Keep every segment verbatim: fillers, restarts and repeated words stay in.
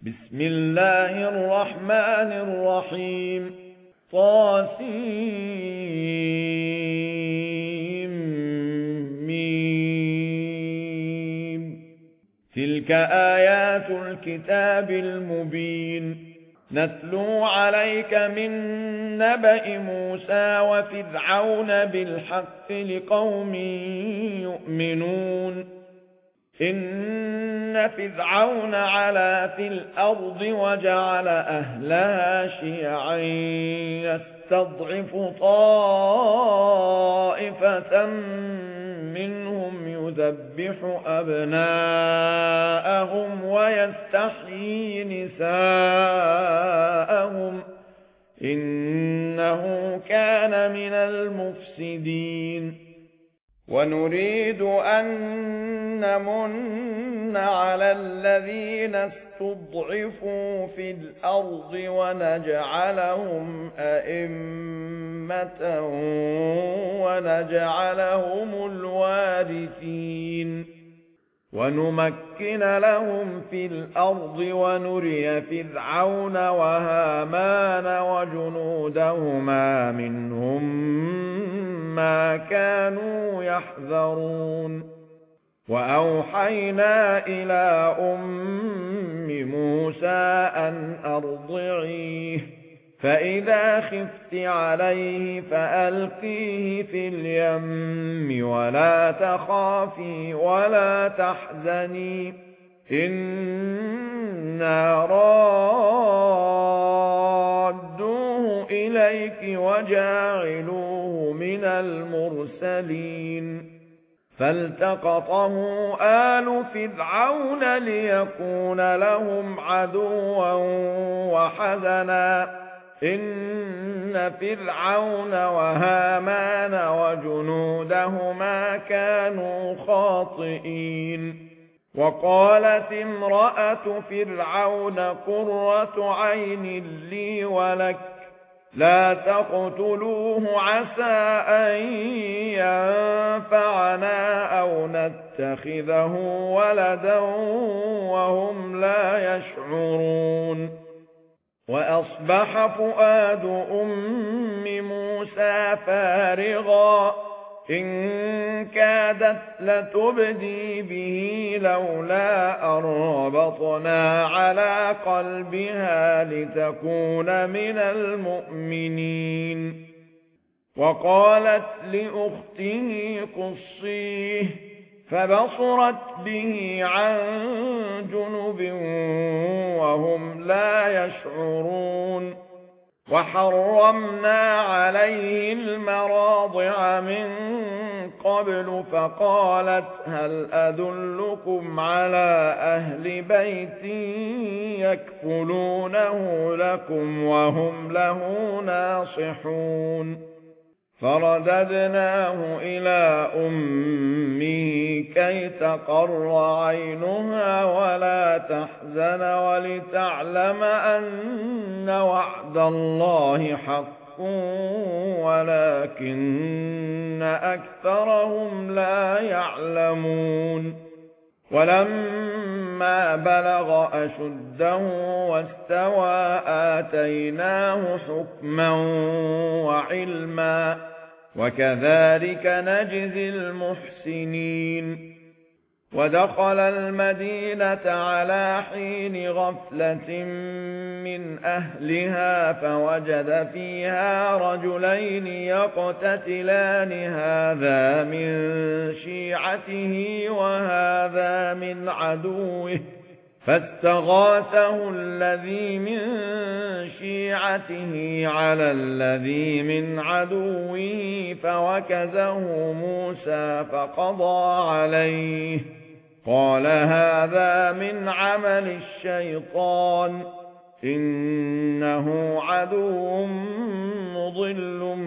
بسم الله الرحمن الرحيم طاسيم تلك آيات الكتاب المبين نتلو عليك من نبأ موسى وفرعون بالحق لقوم يؤمنون إن فرعون علا في الأرض وجعل أهلها شيعا يستضعف طائفة منهم يذبح أبناءهم ويستحيي نساءهم إنه كان من المفسدين ونريد أن نمن على الذين استضعفوا في الأرض ونجعلهم أئمة ونجعلهم الوارثين ونمكن لهم في الأرض ونري فرعون وهامان وجنودهما منهم ما كانوا يحذرون وأوحينا إلى أم موسى أن أرضعيه فإذا خفت عليه فألقيه في اليم ولا تخافي ولا تحزني إنا رادوه إليك وجاعلوه من المرسلين فالتقطه آل فرعون ليكون لهم عدوا وحزنا إن فرعون وهامان وجنودهما كانوا خاطئين وقالت امرأة فرعون قرة عين لي ولك لا تقتلوه عسى أن ينفعنا أو نتخذه ولدا وهم لا يشعرون وأصبح فؤاد أم موسى فارغا إن كادت لتبدي به لولا أن ربطنا على قلبها لتكون من المؤمنين وقالت لأخته قصيه فبصرت به عن جنب وهم لا يشعرون وحرمنا عليه المراضع من قبل فقالت هل أدلكم على أهل بيت يكفلونه لكم وهم له ناصحون فرددناه إلى أمه كي تقر عينها ولا تحزن ولتعلم أن وعد الله حق ولكن أكثرهم لا يعلمون ولما بلغ أشده واستوى آتيناه حكما وعلما وكذلك نجزي المحسنين ودخل المدينة على حين غفلة من أهلها فوجد فيها رجلين يقتتلان هذا من شيعته وهذا من عدوه فاستغاثه الذي من شيعته على الذي من عدوه فوكزه موسى فقضى عليه قال هذا من عمل الشيطان إنه عدو مضل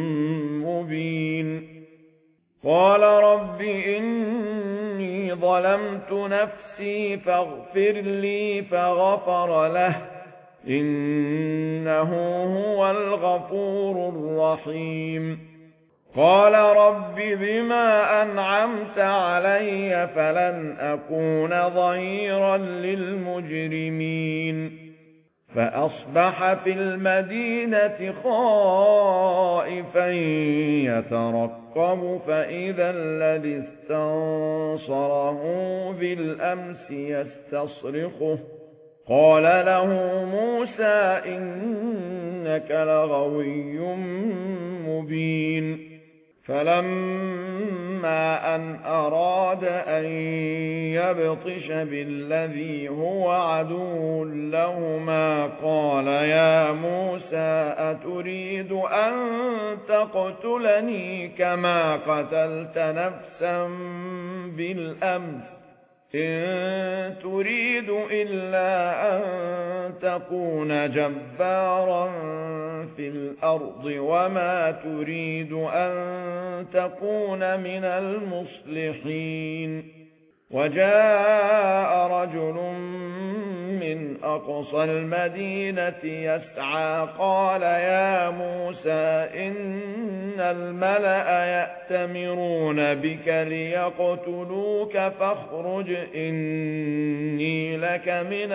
مبين قال رب إني ظلمت نفسي فاغفر لي فغفر له إنه هو الغفور الرحيم قال رب بما أنعمت علي فلن أكون ظهيرا للمجرمين فأصبح في المدينة خائفا يترقب فإذا الذي استنصره بالأمس يستصرخه قال له موسى إنك لغوي مبين فلما أن أراد أن يبطش بالذي هو عدو لهما قال يا موسى أتريد أن تقتلني كما قتلت نفسا بالأمس إن تريد إلا أن تكون جبارا في الأرض وما تريد أن تكون من المصلحين وجاء رجل من أقصى المدينة يسعى قال يا موسى إن الملأ يأتمرون بك ليقتلوك فاخرج إني لك من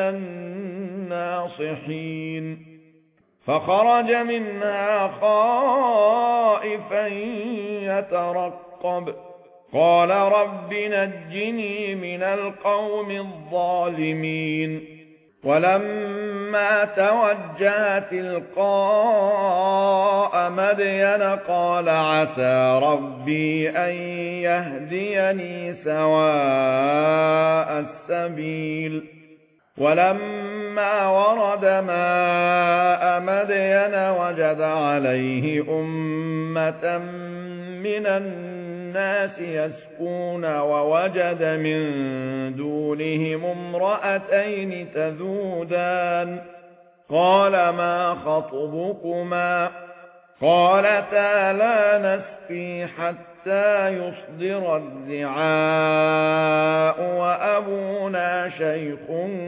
الناصحين فخرج منها خائفا يترقب قال رب نجني من القوم الظالمين ولما توجه تلقاء مدين قال عسى ربي أن يهديني سواء السبيل ولما ورد ماء مدين وجد عليه أمة من الناس يسقون ووجد من دونهم امرأتين تذودان قال ما خطبكما قالتا لا نسقي حتى يصدر الرعاء وأبونا شيخ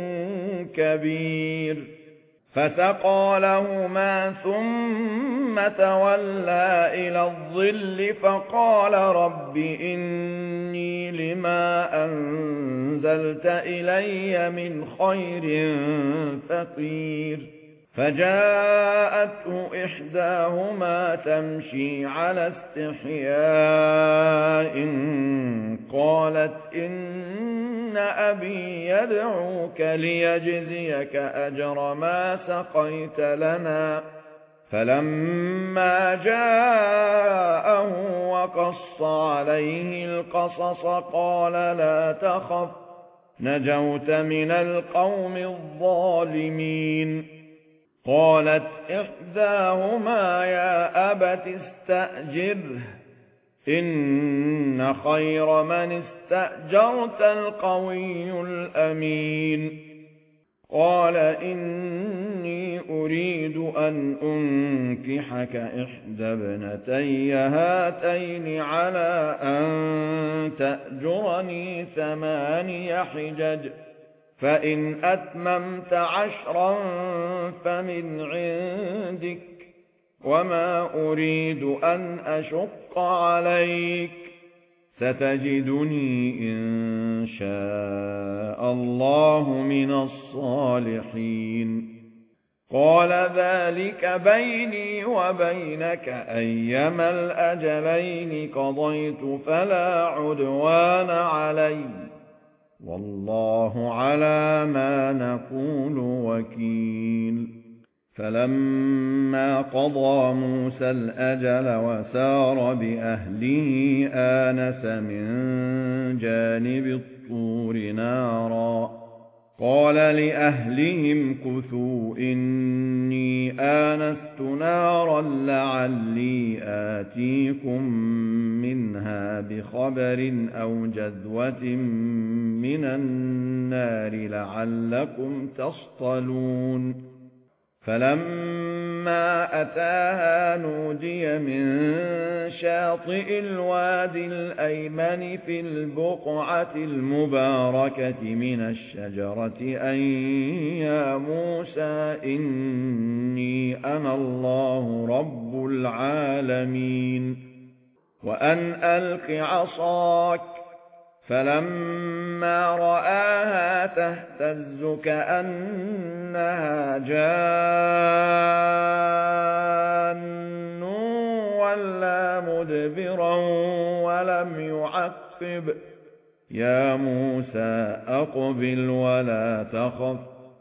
كبير فسقى لهما ثم تولى إلى الظل فقال رب إني لما أنزلت إلي من خير فقير فجاءته إحداهما تمشي على استحياء قالت إن أبي يدعوك ليجزيك أجر ما سقيت لنا فلما جاءه وقص عليه القصص قال لا تخف نجوت من القوم الظالمين قالت إحداهما يا أبت استأجره إن خير من استأجرت القوي الأمين قال إني أريد أن أنكحك إحدى ابنتي هاتين على أن تأجرني ثماني حجج فإن أتممت عشرا فمن عندك وما أريد أن أشق عليك ستجدني إن شاء الله من الصالحين قال ذلك بيني وبينك أيما الأجلين قضيت فلا عدوان علي والله على ما نقول وكيل فلما قضى موسى الأجل وسار بأهله آنس من جانب الطور نارا قال لأهلهم كثوا إني آنست نارا لعلي آتيكم منها بخبر أو جذوة من النار لعلكم تصطلون فلما أتاها نودي من شاطئ الوادي الأيمن في البقعة المباركة من الشجرة أن يا موسى إني أنا الله رب العالمين وأن ألق عصاك فلما رآها تهتز كأنها جان ولا مدبرا ولم يعقب يا موسى أقبل ولا تخف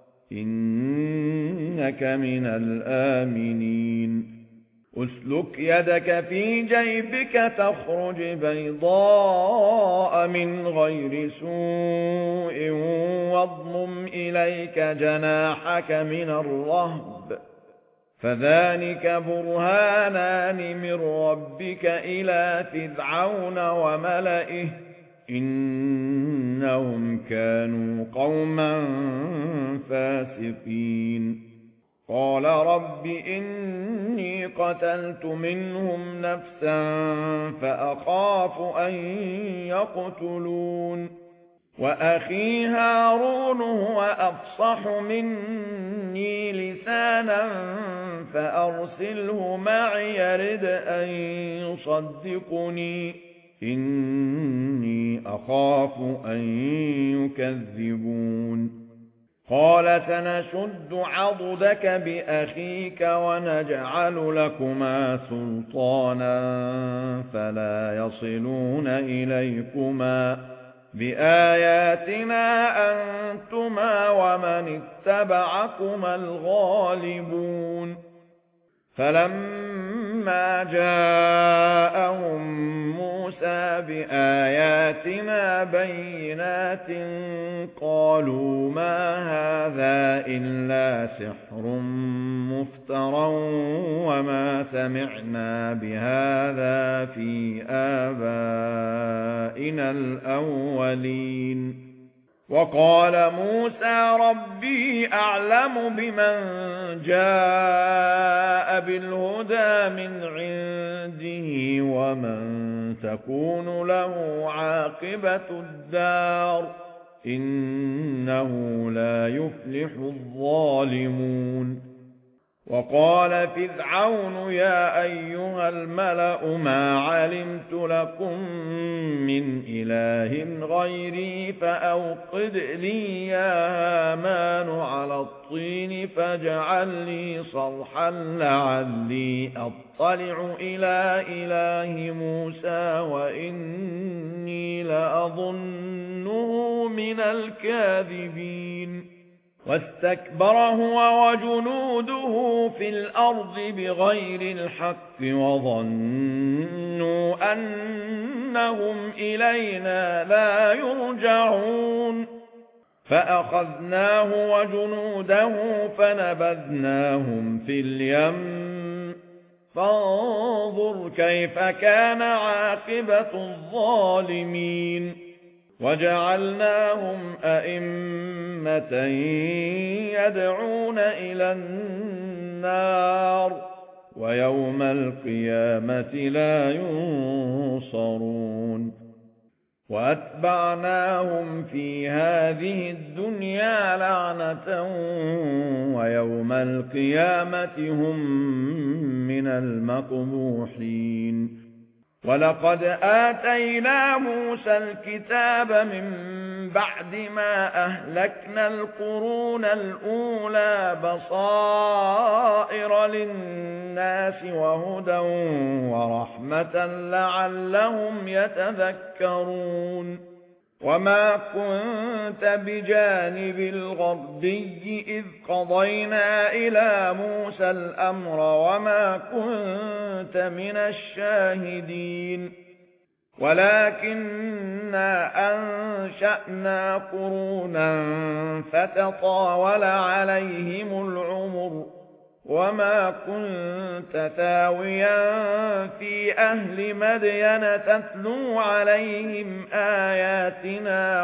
إنك من الآمنين أسلك يدك في جيبك تخرج بيضاء من غير سوء واضمم إليك جناحك من الرهب فذلك برهانان من ربك إلى فرعون وملئه إنهم كانوا قوما فاسقين قال رب إني قتلت منهم نفسا فأخاف أن يقتلون وأخي هارون هو أفصح مني لسانا فأرسله معي يرد أن يصدقني إني أخاف أن يكذبون قال سنشد عضدك بأخيك ونجعل لكما سلطانا فلا يصلون إليكما بآياتنا أنتما ومن اتبعكما الغالبون فلما جاءهم موسى بآياتنا بينات قالوا ما هذا إلا سحر مفترى وما سمعنا بهذا في آبائنا الأولين وقال موسى ربي أعلم بمن جاء بالهدى من عنده ومن تكون له عاقبة الدار إنه لا يفلح الظالمون وقال فرعون يا أيها الملأ ما علمت لكم من إله غيري فأوقد لي يا هامان على الطين فاجعل لي صرحا لعلي أطلع إلى إله موسى وإني لأظنه من الكاذبين واستكبر هو وجنوده في الأرض بغير الحق وظنوا أنهم إلينا لا يرجعون فأخذناه وجنوده فنبذناهم في اليم فانظر كيف كان عاقبة الظالمين وجعلناهم أئمة يدعون إلى النار ويوم القيامة لا ينصرون وأتبعناهم في هذه الدنيا لعنة ويوم القيامة هم من المقبوحين ولقد آتينا موسى الكتاب من بعد ما أهلكنا القرون الأولى بصائر للناس وهدى ورحمة لعلهم يتذكرون وما كنت بجانب الغربي إذ قضينا إلى موسى الأمر وما كنت من الشاهدين ولكننا أنشأنا قرونا فتطاول عليهم العمر وما كنت ثاويا في أهل مدين تتلو عليهم آياتنا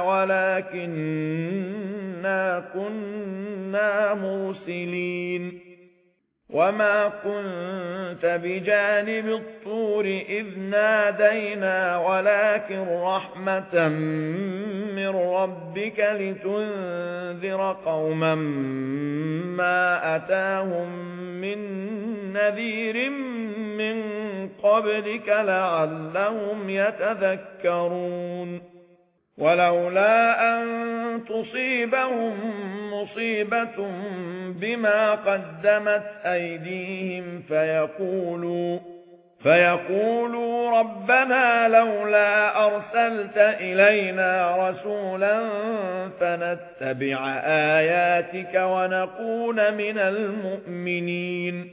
ولكننا كنا مرسلين وما كنت بجانب الطور إذ نادينا ولكن رحمة من ربك لتنذر قوما ما أتاهم من نذير من قبلك لعلهم يتذكرون ولولا أن تصيبهم مصيبة بما قدمت أيديهم فيقولوا فيقولوا ربنا لولا أرسلت إلينا رسولا فنتبع آياتك ونكون من المؤمنين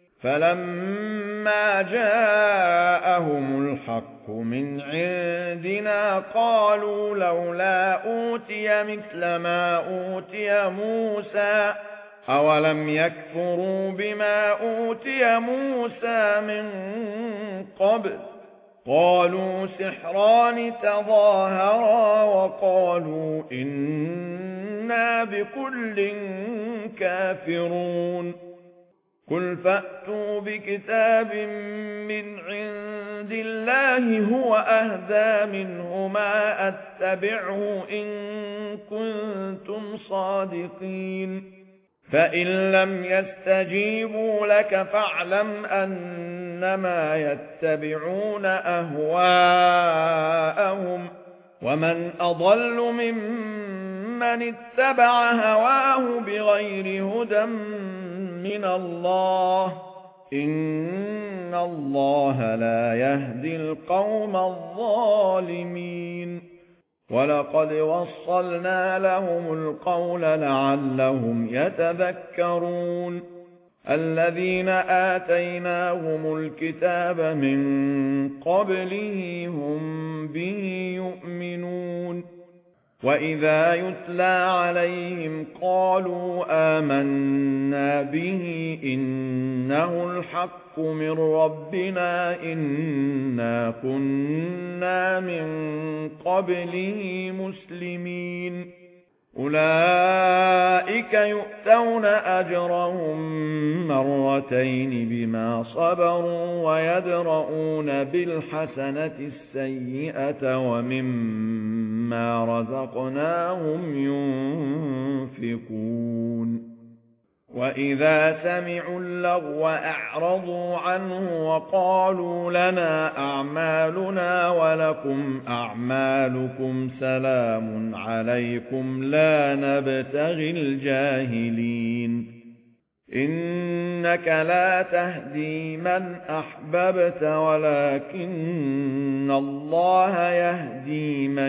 فلما جاءهم الحق من عندنا قالوا لولا أوتي مثل ما أوتي موسى أولم يكفروا بما أوتي موسى من قبل قالوا سحران تظاهرا وقالوا إنا بكل كافرون قل فأتوا بكتاب من عند الله هو أهدى منه ما أتبعه إن كنتم صادقين فإن لم يستجيبوا لك فاعلم أنما يتبعون أهواءهم ومن أضل ممن اتبع هواه بغير هدى من الله إن الله لا يهدي القوم الظالمين ولقد وصلنا لهم القول لعلهم يتذكرون الذين آتيناهم الكتاب من قبله هم به يؤمنون وإذا يتلى عليهم قالوا آمنا به إنه الحق من ربنا إنا كنا من قبله مسلمين أولئك يؤتون أجرهم مرتين بما صبروا ويدرؤون بالحسنة السيئة ومما رزقناهم ينفقون وإذا سمعوا اللغو أعرضوا عنه وقالوا لنا أعمالنا ولكم أعمالكم سلام عليكم لا نبتغي الجاهلين إنك لا تهدي من أحببت ولكن الله يهدي من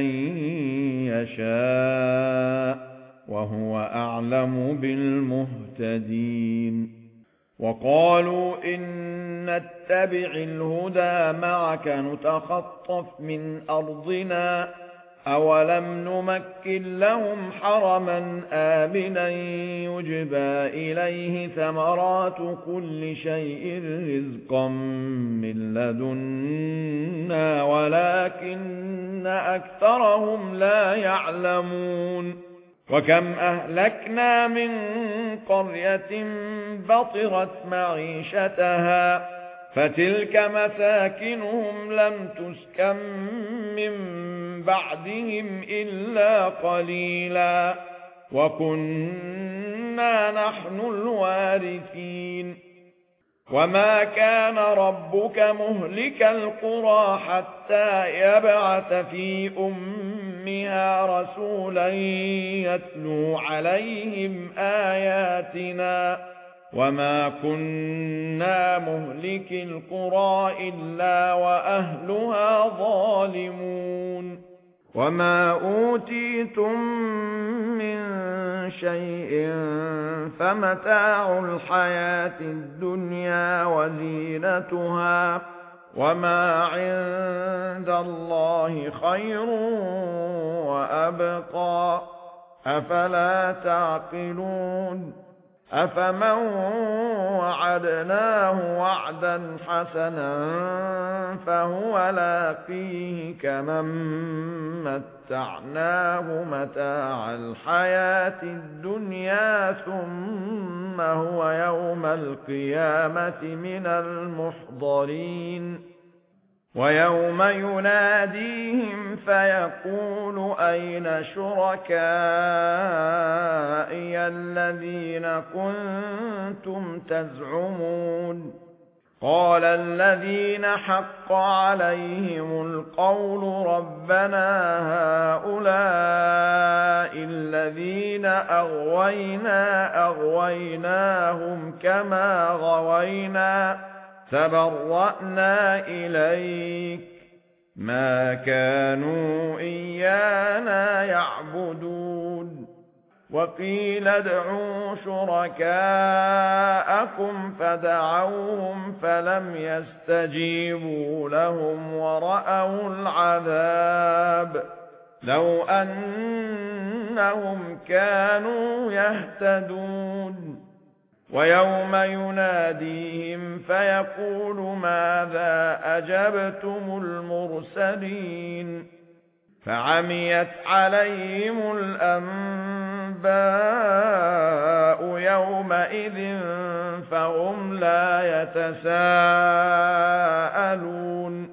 يشاء وهو أعلم بالمهتدين وقالوا إن نتبع الهدى معك نتخطف من أرضنا أولم نمكن لهم حرما آمنا يجبى إليه ثمرات كل شيء رزقا من لدنا ولكن أكثرهم لا يعلمون وكم أهلكنا من قرية بطرت معيشتها فتلك مساكنهم لم تسكن من بعدهم إلا قليلا وكنا نحن الوارثين وما كان ربك مهلك القرى حتى يبعث في أمها رسولا يتلو عليهم آياتنا وما كنا مهلك القرى إلا وأهلها ظالمون وما أوتيتم من شيء فمتاع الحياة الدنيا وزينتها وما عند الله خير وأبقى أفلا تعقلون أفمن وعدناه وعدا حسنا فهو لاقيه كمن متعناه متاع الحياة الدنيا ثم هو يوم القيامة من المحضرين ويوم يناديهم فيقول أين شركائي الذين كنتم تزعمون قال الذين حق عليهم القول ربنا هؤلاء الذين أغوينا أغويناهم كما غوينا تبرأنا إليك ما كانوا إيانا يعبدون وقيل ادعوا شركاءكم فدعوهم فلم يستجيبوا لهم ورأوا العذاب لو أنهم كانوا يهتدون ويوم يناديهم فيقول ماذا أجبتم المرسلين فعميت عليهم الأنباء يومئذ فهم لا يتساءلون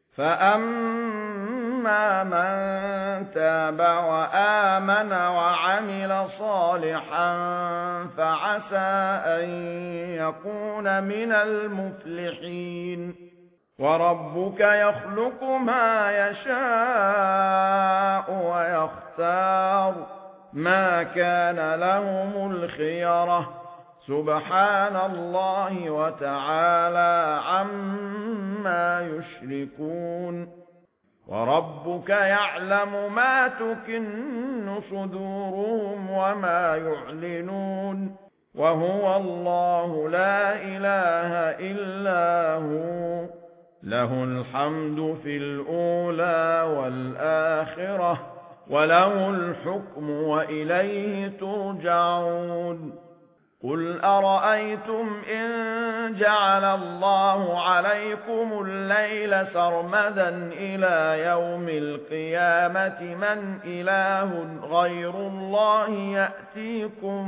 فأما من تاب وآمن وعمل صالحا فعسى أن يكون من المفلحين وربك يخلق ما يشاء ويختار ما كان لهم الخيرة سبحان الله وتعالى عما يشركون وربك يعلم ما تكن صدورهم وما يعلنون وهو الله لا إله إلا هو له الحمد في الأولى والآخرة وله الحكم وإليه ترجعون قل أرأيتم إن جعل الله عليكم الليل سرمدا إلى يوم القيامة من إله غير الله يأتيكم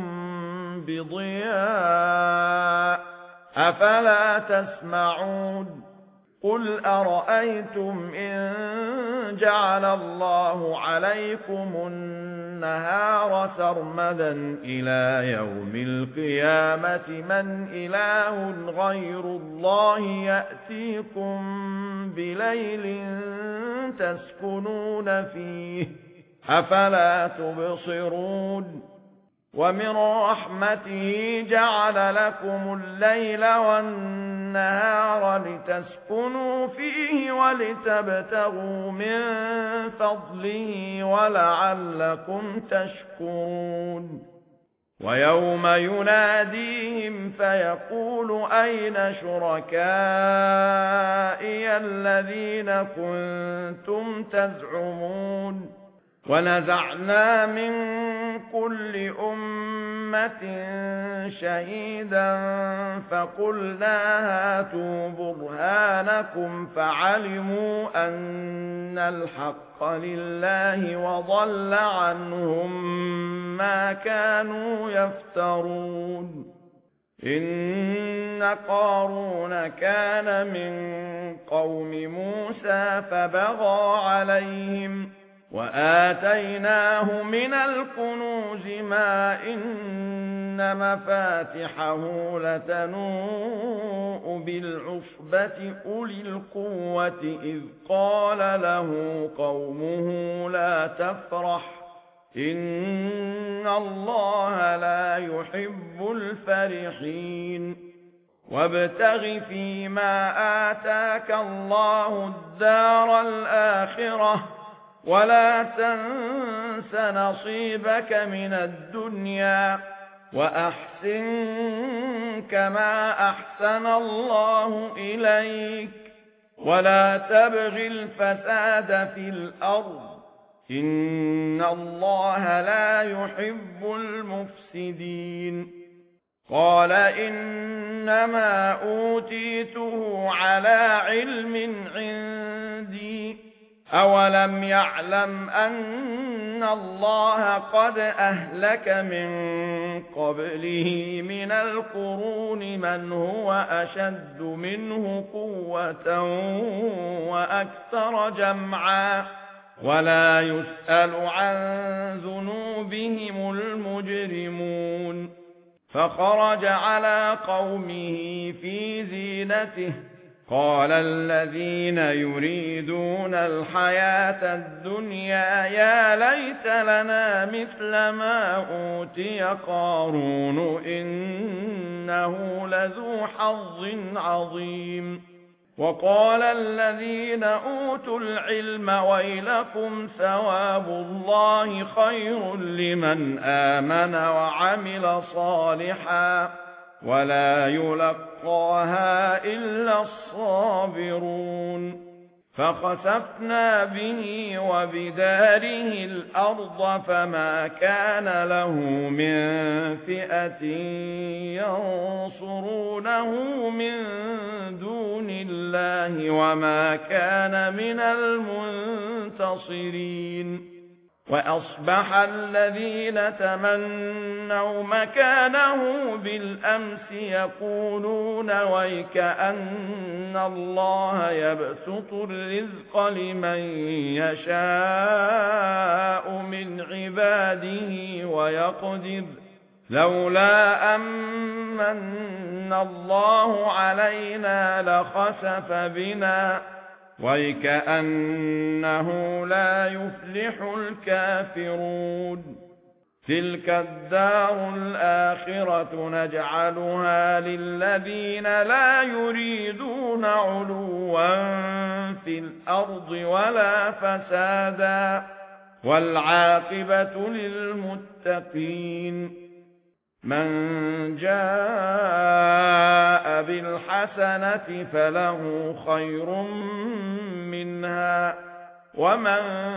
بضياء أفلا تسمعون قل أرأيتم إن جعل الله عليكم النهار سرمدا إلى يوم القيامة من إله غير الله يأتيكم بليل تسكنون فيه أفلا تبصرون ومن رحمته جعل لكم الليل والنهار لتسكنوا فيه ولتبتغوا من فضله ولعلكم تشكرون ويوم يناديهم فيقول أين شركائي الذين كنتم تزعمون ونزعنا من كل أمة شهيدا فقلنا هاتوا برهانكم فعلموا أن الحق لله وضل عنهم ما كانوا يفترون إن قارون كان من قوم موسى فبغى عليهم وآتيناه من الكنوز ما إن مفاتحه لتنوء بالعصبة أولي القوة إذ قال له قومه لا تفرح إن الله لا يحب الفرحين وابتغ فيما آتاك الله الدار الآخرة ولا تنس نصيبك من الدنيا وأحسن كما أحسن الله إليك ولا تبغ الفساد في الأرض إن الله لا يحب المفسدين قال إنما أوتيته على علم عندي أولم يعلم أن الله قد أهلك من قبله من القرون من هو أشد منه قوة وأكثر جمعا ولا يسأل عن ذنوبهم المجرمون فخرج على قومه في زينته قال الذين يريدون الحياة الدنيا يا ليت لنا مثل ما أوتي قارون إنه لذو حظ عظيم وقال الذين أوتوا العلم ويلكم ثواب الله خير لمن آمن وعمل صالحا ولا يلقاها إلا الصابرون فخسفنا به وبداره الأرض فما كان له من فئة ينصرونه من دون الله وما كان من المنتصرين وأصبح الذين تمنوا مكانه بالأمس يقولون ويكأن الله يبسط الرزق لمن يشاء من عباده ويقدر لولا أمن الله علينا لخسف بنا ويكأنه لا يفلح الكافرون تلك الدار الآخرة نجعلها للذين لا يريدون علوا في الأرض ولا فسادا والعاقبة للمتقين من جاء بالحسنة فله خير منها ومن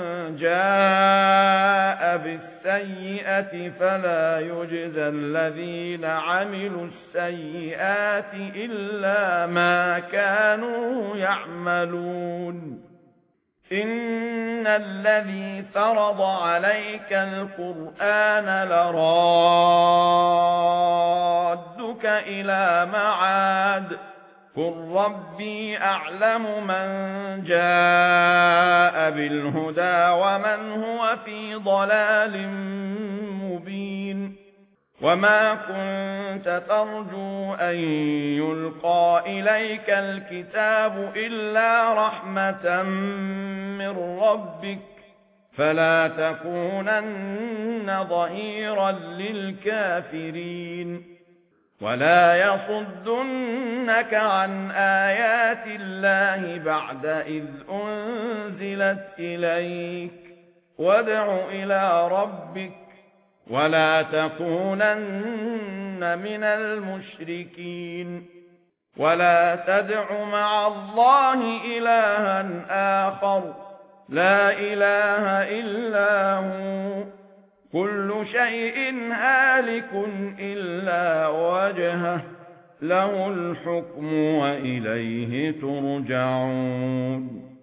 جاء بالسيئة فلا يجزى الذين عملوا السيئات إلا ما كانوا يعملون إن الذي فرض عليك القرآن لرادك إلى معاد قل ربي أعلم من جاء بالهدى ومن هو في ضلال مبين وما كنت ترجو أن يلقى إليك الكتاب إلا رحمة من ربك فلا تكونن ظهيرا للكافرين ولا يصدنك عن آيات الله بعد إذ أنزلت إليك وادع إلى ربك ولا تكونن من المشركين ولا تدع مع الله إلها آخر لا إله إلا هو كل شيء هالك إلا وجهه له الحكم وإليه ترجعون